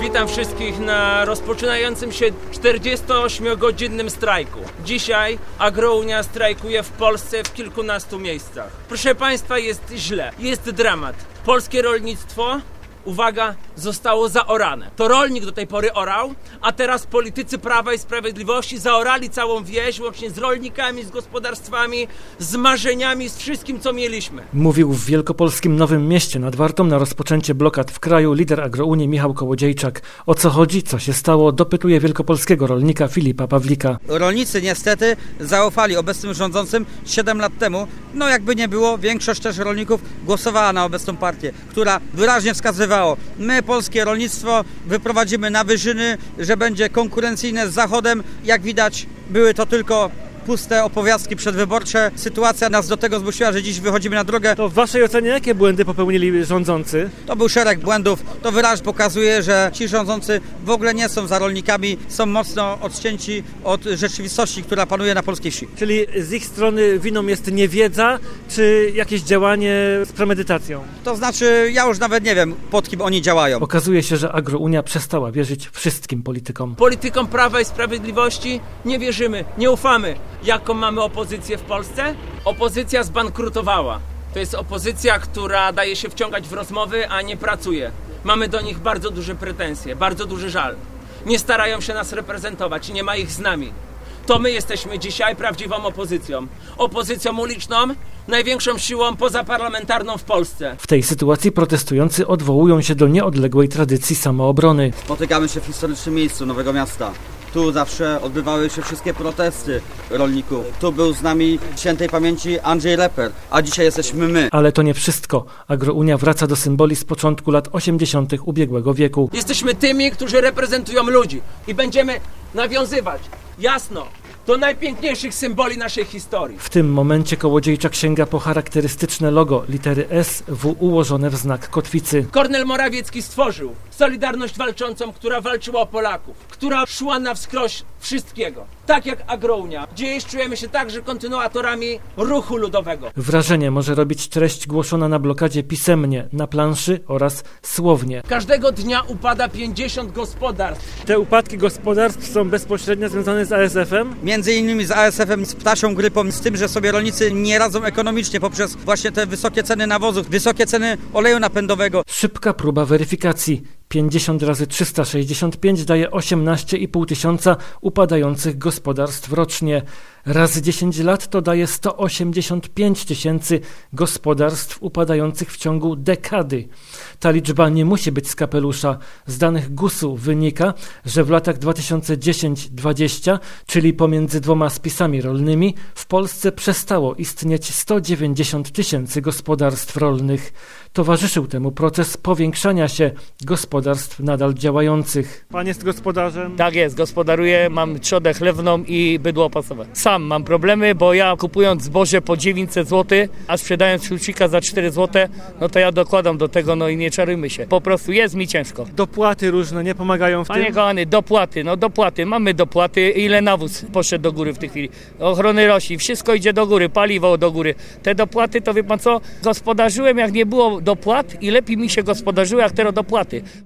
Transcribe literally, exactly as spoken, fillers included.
Witam wszystkich na rozpoczynającym się czterdziestoośmiogodzinnym strajku. Dzisiaj Agrounia strajkuje w Polsce w kilkunastu miejscach. Proszę Państwa, jest źle, jest dramat. Polskie rolnictwo, uwaga, zostało zaorane. To rolnik do tej pory orał, a teraz politycy Prawa i Sprawiedliwości zaorali całą wieś, łącznie z rolnikami, z gospodarstwami, z marzeniami, z wszystkim, co mieliśmy. Mówił w wielkopolskim Nowym Mieście nad Wartą na rozpoczęcie blokad w kraju lider Agrounii Michał Kołodziejczak. O co chodzi, co się stało, dopytuje wielkopolskiego rolnika Filipa Pawlika. Rolnicy niestety zaufali obecnym rządzącym siedem lat temu. No jakby nie było, większość też rolników głosowała na obecną partię, która wyraźnie wskazywało, my polskie rolnictwo wyprowadzimy na wyżyny, że będzie konkurencyjne z Zachodem. Jak widać, były to tylko puste opowiastki przedwyborcze. Sytuacja nas do tego zmusiła, że dziś wychodzimy na drogę. To w waszej ocenie jakie błędy popełnili rządzący? To był szereg błędów. To wyraźnie pokazuje, że ci rządzący w ogóle nie są za rolnikami, są mocno odcięci od rzeczywistości, która panuje na polskiej wsi. Czyli z ich strony winą jest niewiedza, czy jakieś działanie z premedytacją? To znaczy, ja już nawet nie wiem, pod kim oni działają. Okazuje się, że Agrounia przestała wierzyć wszystkim politykom. Politykom Prawa i Sprawiedliwości nie wierzymy, nie ufamy. Jaką mamy opozycję w Polsce? Opozycja zbankrutowała. To jest opozycja, która daje się wciągać w rozmowy, a nie pracuje. Mamy do nich bardzo duże pretensje, bardzo duży żal. Nie starają się nas reprezentować, nie ma ich z nami. To my jesteśmy dzisiaj prawdziwą opozycją. Opozycją uliczną, największą siłą pozaparlamentarną w Polsce. W tej sytuacji protestujący odwołują się do nieodległej tradycji samoobrony. Spotykamy się w historycznym miejscu Nowego Miasta. Tu zawsze odbywały się wszystkie protesty rolników. Tu był z nami świętej pamięci Andrzej Leper, a dzisiaj jesteśmy my. Ale to nie wszystko. Agrounia wraca do symboli z początku lat osiemdziesiątych ubiegłego wieku. Jesteśmy tymi, którzy reprezentują ludzi i będziemy nawiązywać, jasno, do najpiękniejszych symboli naszej historii. W tym momencie Kołodziejczak sięga po charakterystyczne logo, litery S W ułożone w znak kotwicy. Kornel Morawiecki stworzył Solidarność Walczącą, która walczyła o Polaków, która szła na wskroś wszystkiego. Tak jak Agrounia. Dziś czujemy się także kontynuatorami ruchu ludowego. Wrażenie może robić treść głoszona na blokadzie pisemnie, na planszy oraz słownie. Każdego dnia upada pięćdziesiąt gospodarstw. Te upadki gospodarstw są bezpośrednio związane z A S F-em? Między innymi z A S F-em, z ptasią grypą, z tym, że sobie rolnicy nie radzą ekonomicznie poprzez właśnie te wysokie ceny nawozów, wysokie ceny oleju napędowego. Szybka próba weryfikacji. pięćdziesiąt razy trzysta sześćdziesiąt pięć daje osiemnaście i pół tysiąca upadających gospodarstw rocznie. Razy dziesięć lat to daje sto osiemdziesiąt pięć tysięcy gospodarstw upadających w ciągu dekady. Ta liczba nie musi być z kapelusza. Z danych gusu wynika, że w latach dwa tysiące dziesiąty do dwudziestego, czyli pomiędzy dwoma spisami rolnymi, w Polsce przestało istnieć sto dziewięćdziesiąt tysięcy gospodarstw rolnych. Towarzyszył temu proces powiększania się gospodarstw nadal działających. Pan jest gospodarzem? Tak jest, gospodaruję, mam trzodę chlewną i bydło opasowe. Sam mam problemy, bo ja kupując zboże po dziewięćset złotych, a sprzedając sztucznika za cztery złote, no to ja dokładam do tego, no i nie czarujmy się. Po prostu jest mi ciężko. Dopłaty różne nie pomagają w tym? Panie kochany, dopłaty, no dopłaty, mamy dopłaty. Ile nawóz poszedł do góry w tej chwili? Ochrony roślin, wszystko idzie do góry, paliwo do góry. Te dopłaty, to wie pan co, gospodarzyłem jak nie było dopłat i lepiej mi się gospodarzyło jak teraz dopłaty.